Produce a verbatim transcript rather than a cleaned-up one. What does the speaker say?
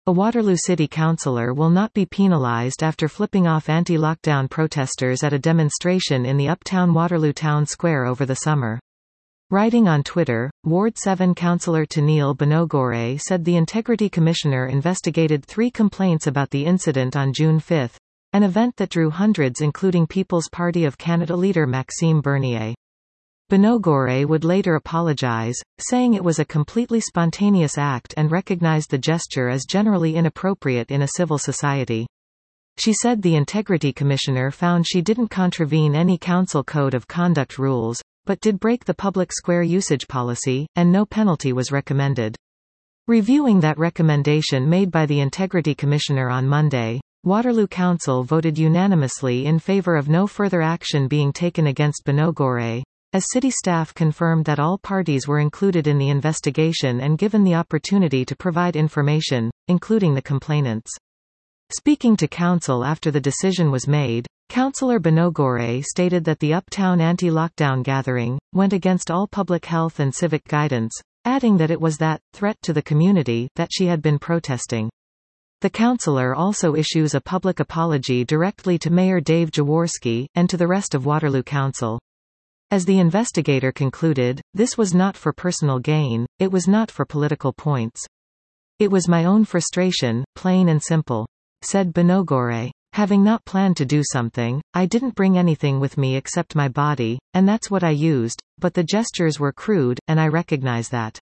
A Waterloo City councillor will not be penalised after flipping off anti-lockdown protesters at a demonstration in the uptown Waterloo Town Square over the summer. Writing on Twitter, Ward seven councillor Tanil Banogore said the Integrity Commissioner investigated three complaints about the incident on June fifth, an event that drew hundreds including People's Party of Canada leader Maxime Bernier. Banogore would later apologize, saying it was a completely spontaneous act and recognized the gesture as generally inappropriate in a civil society. She said the Integrity Commissioner found she didn't contravene any council code of conduct rules, but did break the public square usage policy, and no penalty was recommended. Reviewing that recommendation made by the Integrity Commissioner on Monday, Waterloo Council voted unanimously in favor of no further action being taken against Banogore, as city staff confirmed that all parties were included in the investigation and given the opportunity to provide information, including the complainants. Speaking to council after the decision was made, Councillor Banogore stated that the Uptown anti-lockdown gathering went against all public health and civic guidance, adding that it was that threat to the community that she had been protesting. The councillor also issues a public apology directly to Mayor Dave Jaworski, and to the rest of Waterloo Council. As the investigator concluded, this was not for personal gain, it was not for political points. It was my own frustration, plain and simple, said Banogore. Having not planned to do something, I didn't bring anything with me except my body, and that's what I used, but the gestures were crude, and I recognize that.